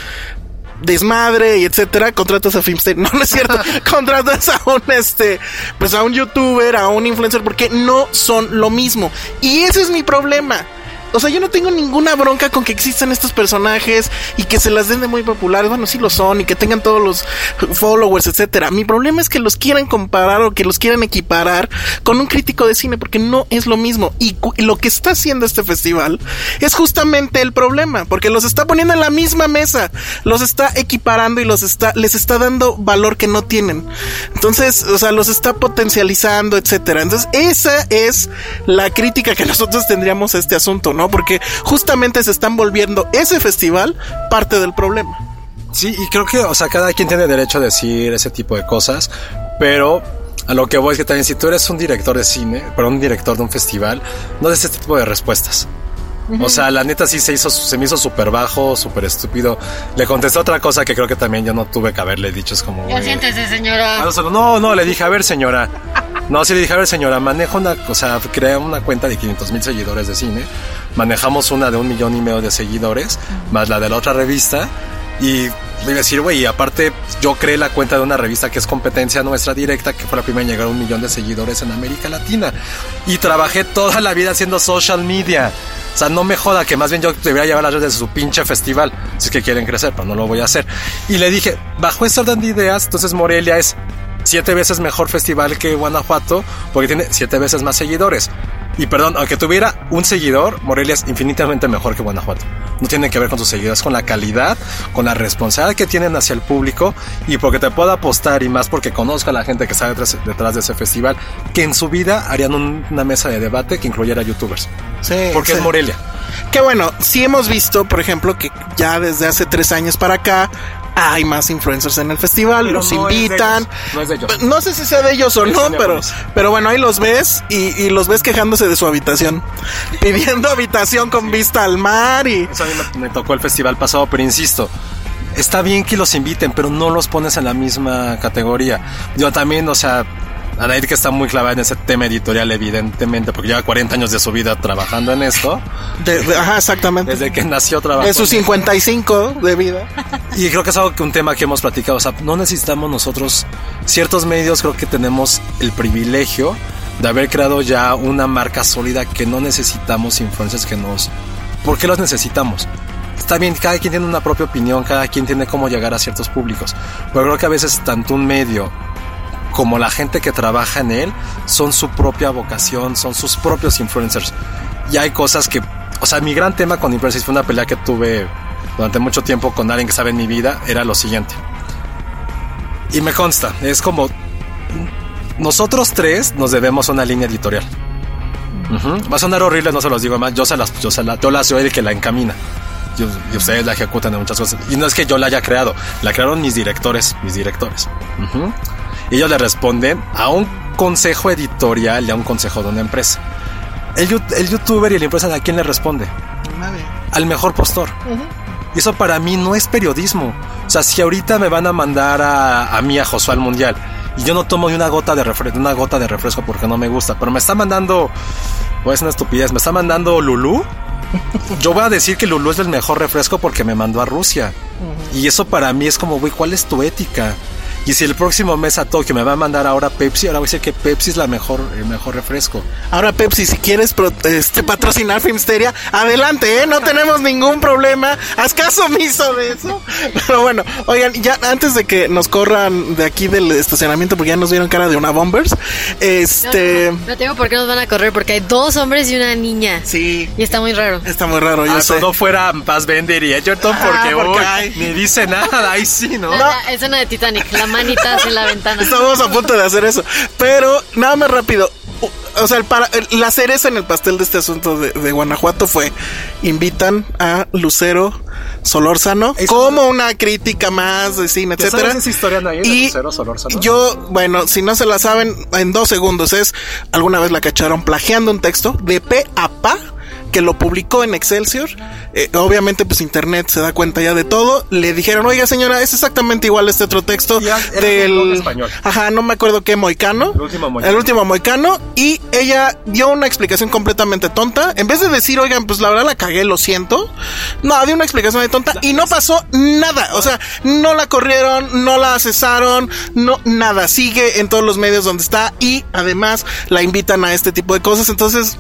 desmadre y etcétera, contratas a Filmsteria. No es cierto. Contratas a un pues a un youtuber, a un influencer, porque no son lo mismo. Y ese es mi problema. O sea, yo no tengo ninguna bronca con que existan estos personajes y que se las den de muy populares. Bueno, sí lo son, y que tengan todos los followers, etcétera. Mi problema es que los quieran comparar o que los quieran equiparar con un crítico de cine, porque no es lo mismo. Y lo que está haciendo este festival es justamente el problema, porque los está poniendo en la misma mesa, los está equiparando y les está dando valor que no tienen. Entonces, o sea, los está potencializando, etcétera. Entonces, esa es la crítica que nosotros tendríamos a este asunto, ¿no? Porque justamente se están volviendo ese festival parte del problema. Sí, y creo que, o sea, cada quien tiene derecho a decir ese tipo de cosas, pero a lo que voy es que también si tú eres un director de cine, pero un director de un festival, no des ese tipo de respuestas. O sea, la neta sí se me hizo súper bajo, súper estúpido. Le contesté otra cosa que creo que también yo no tuve que haberle dicho, es como... Ya siéntese, señora. No, le dije, a ver, señora. No, sí le dije, a ver, señora, crea una cuenta de 500,000 seguidores de cine. Manejamos una de 1,5 millones de seguidores, más la de la otra revista. Y le iba a decir, güey, y aparte yo creé la cuenta de una revista que es competencia nuestra directa, que fue la primera en llegar a 1 millón de seguidores en América Latina. Y trabajé toda la vida haciendo social media. O sea, no me joda, que más bien yo debería llevar las redes de su pinche festival, si es que quieren crecer, pero no lo voy a hacer. Y le dije, bajo ese orden de ideas, entonces Morelia es 7 veces mejor festival que Guanajuato, porque tiene 7 veces más seguidores. Y perdón, aunque tuviera un seguidor, Morelia es infinitamente mejor que Guanajuato. No tiene que ver con sus seguidores, con la calidad, con la responsabilidad que tienen hacia el público, y porque te puedo apostar, y más porque conozco a la gente que está detrás de ese festival, que en su vida harían una mesa de debate que incluyera youtubers. Sí, porque es Morelia. Que bueno, sí hemos visto, por ejemplo, que ya desde hace 3 años para acá hay más influencers en el festival, pero los invitan. No es de ellos. No sé si sea de ellos o no, pero bueno, ahí los ves y los ves quejándose de su habitación, pidiendo habitación con vista al mar. Y eso a mí me tocó el festival pasado, pero insisto, está bien que los inviten, pero no los pones en la misma categoría. Yo también, o sea, Anaid, que está muy clavada en ese tema editorial, evidentemente, porque lleva 40 años de su vida trabajando en esto. Ajá, exactamente. Desde que nació trabajando. De sus 55 de vida. Y creo que es algo que un tema que hemos platicado. O sea, no necesitamos nosotros, ciertos medios, creo que tenemos el privilegio de haber creado ya una marca sólida, que no necesitamos influencers ¿Por qué los necesitamos? Está bien, cada quien tiene una propia opinión, cada quien tiene cómo llegar a ciertos públicos. Pero creo que a veces tanto un medio como la gente que trabaja en él son su propia vocación, son sus propios influencers. Y hay cosas que, o sea, mi gran tema con influencers fue una pelea que tuve durante mucho tiempo con alguien que sabe en mi vida, era lo siguiente. Y me consta, es como nosotros 3 nos debemos una línea editorial. Va a sonar horrible, no se los digo más, yo soy el que la encamina. Y ustedes la ejecutan en muchas cosas. Y no es que yo la haya creado, la crearon mis directores. Y ellos le responden a un consejo editorial y a un consejo de una empresa. El youtuber y el influencer, ¿a quién le responde? Nadie. Al mejor postor. Y eso para mí no es periodismo. O sea, si ahorita me van a mandar a mí a Josué al Mundial y yo no tomo ni una gota de refresco porque no me gusta, pero me está mandando, voy a decir una estupidez, me está mandando Lulú, yo voy a decir que Lulú es el mejor refresco porque me mandó a Rusia. Y eso para mí es como, güey, ¿cuál es tu ética? Y si el próximo mes a Tokio me va a mandar ahora Pepsi, ahora voy a decir que Pepsi es el mejor refresco. Ahora Pepsi, si quieres patrocinar Filmsteria, adelante, no tenemos ningún problema. Haz caso omiso de eso. Pero bueno, oigan, ya antes de que nos corran de aquí del estacionamiento, porque ya nos vieron cara de una Bombers, No tengo por qué nos van a correr, porque hay 2 hombres y una niña. Sí. Y está muy raro. Está muy raro, yo sé. No fuera Fassbender y Edgerton, porque ni dice nada, ahí sí, ¿no? Es una de Titanic, la manitas en la ventana. Estamos a punto de hacer eso. Pero nada más rápido. O sea, la cereza en el pastel de este asunto de Guanajuato fue: invitan a Lucero Solórzano como una crítica más de cine, etcétera. ¿Sabes esa historia, Nair, de Lucero Solórzano? Yo, bueno, si no se la saben, en 2 segundos alguna vez la cacharon plagiando un texto de pe a pa, que lo publicó en Excelsior. Obviamente pues internet se da cuenta ya de todo. Le dijeron, oiga señora, es exactamente igual este otro texto del español. Ajá, no me acuerdo qué Moicano. El último Moicano. Y ella dio una explicación completamente tonta. En vez de decir, oigan, pues la verdad la cagué, lo siento. No, dio una explicación de tonta y no pasó nada. O sea, no la corrieron, no la cesaron, no, nada. Sigue en todos los medios donde está y además la invitan a este tipo de cosas. Entonces,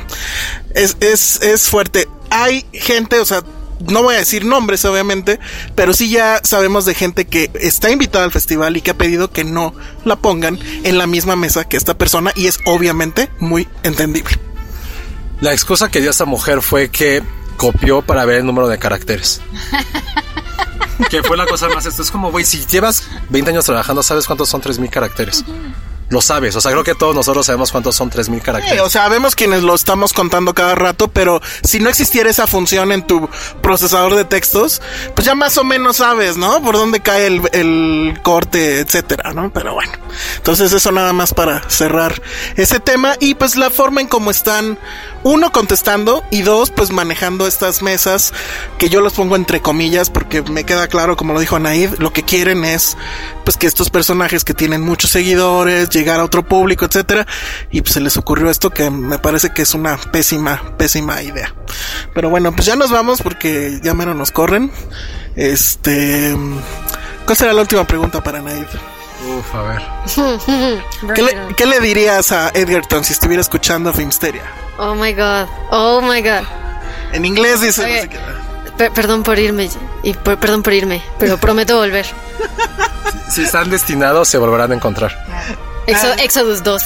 es fuerte. Hay gente, o sea, no voy a decir nombres obviamente, pero sí ya sabemos de gente que está invitada al festival y que ha pedido que no la pongan en la misma mesa que esta persona, y es obviamente muy entendible. La excusa que dio esta mujer fue que copió para ver el número de caracteres. Que fue la cosa más, esto es como, güey, si llevas 20 años trabajando, ¿sabes cuántos son 3,000 caracteres? Lo sabes, o sea, creo que todos nosotros sabemos cuántos son 3,000 caracteres. O sea, vemos quienes lo estamos contando cada rato, pero si no existiera esa función en tu procesador de textos, pues ya más o menos sabes, ¿no? Por dónde cae el corte, etcétera, ¿no? Pero bueno, entonces eso nada más para cerrar ese tema. Y pues la forma en cómo están, 1, contestando, y 2, pues manejando estas mesas, que yo los pongo entre comillas, porque me queda claro, como lo dijo Anaid, lo que quieren es pues que estos personajes que tienen muchos seguidores, llegar a otro público, etcétera, y pues se les ocurrió esto que me parece que es una pésima idea. Pero bueno, pues ya nos vamos porque ya menos nos corren. ¿Cuál será la última pregunta para Anaid? Uf, a ver. ¿Qué le dirías a Edgerton si estuviera escuchando Filmsteria? Oh my god. En inglés dice. Okay. Perdón por irme, pero prometo volver. Si están destinados, se volverán a encontrar. Exodus 2.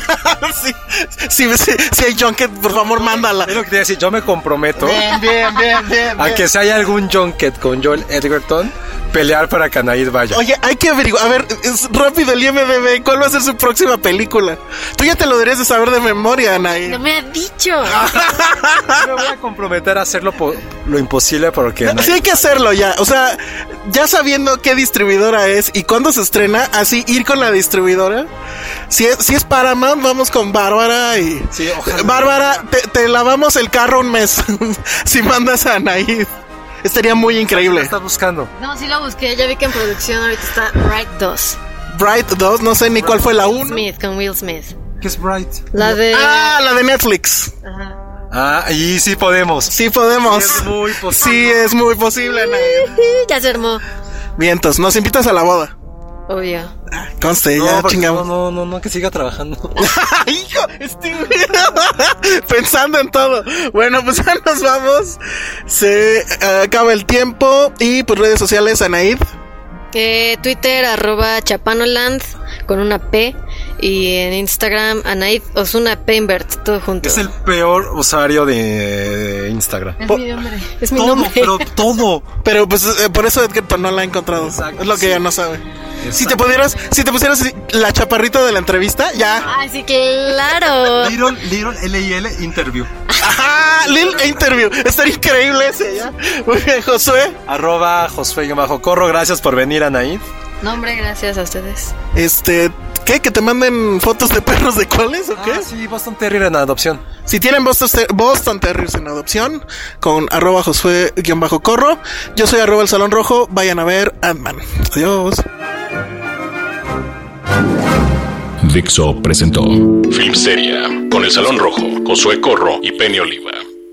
Si hay junket, por favor, mándala. Es lo que te iba a decir, yo me comprometo Bien. a que si hay algún junket con Joel Edgerton, pelear para que Anaid vaya. Oye, hay que averiguar. A ver, es rápido el IMDb. ¿Cuál va a ser su próxima película? Tú ya te lo deberías de saber de memoria, Anaid. No me ha dicho. Yo me voy a comprometer a hacerlo lo imposible porque Sí, hay que hacerlo ya. O sea, ya sabiendo qué distribuidora es y cuándo se estrena, así ir con la distribuidora. Si es Paramount, vamos con Bárbara y... Sí, ojalá. Bárbara, te lavamos el carro un mes si mandas a Anaid. Estaría muy increíble. ¿Qué estás buscando? No, sí lo busqué, ya vi que en producción ahorita está Bright 2. Bright 2, no sé ni cuál fue la 1. Con Will Smith. ¿Qué es Bright? La de Netflix. Ajá. Y sí podemos. Sí podemos. Sí, es muy posible. Sí, es muy posible, Anaid. Ya se armó. Vientos, nos invitas a la boda. Obvio. Conste, ya chingamos. No, que siga trabajando. Hijo, pensando en todo. Bueno, pues ya nos vamos. Se acaba el tiempo. Y pues redes sociales, Anaid. Twitter, @Chapanoland con una P. Y en Instagram, Anaid Osuna Peinbert, todo junto. Es el peor usuario de Instagram. Es mi nombre. Es mi todo, nombre. Pero todo. Pero pues por eso Edgerton no la ha encontrado. Exacto, es lo que ella no sabe. Exacto. Si te pusieras la chaparrita de la entrevista, ya. Ay, sí, claro. Little L interview. Ajá, Lil Interview. Estaría increíble ese ya. Muy bien, Josué. @Josué_Corro. Gracias por venir, Anaid. No, hombre, gracias a ustedes. ¿Qué? ¿Que te manden fotos de perros de coles o qué? Sí, Boston Terrier en adopción. Si tienen Boston Terriers en adopción, con @Josué_Corro. Yo soy @El Salón Rojo. Vayan a ver Ant-Man. Adiós. Dixo presentó Filmsteria con El Salón Rojo, Josué Corro y Penny Oliva.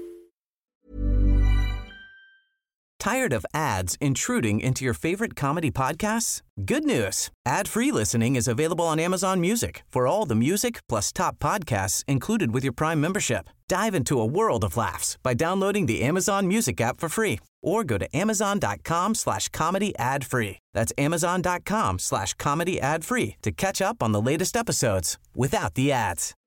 Tired of ads intruding into your favorite comedy podcasts? Good news. Ad-free listening is available on Amazon Music for all the music plus top podcasts included with your Prime membership. Dive into a world of laughs by downloading the Amazon Music app for free or go to amazon.com/comedy ad-free. That's amazon.com/comedy ad-free to catch up on the latest episodes without the ads.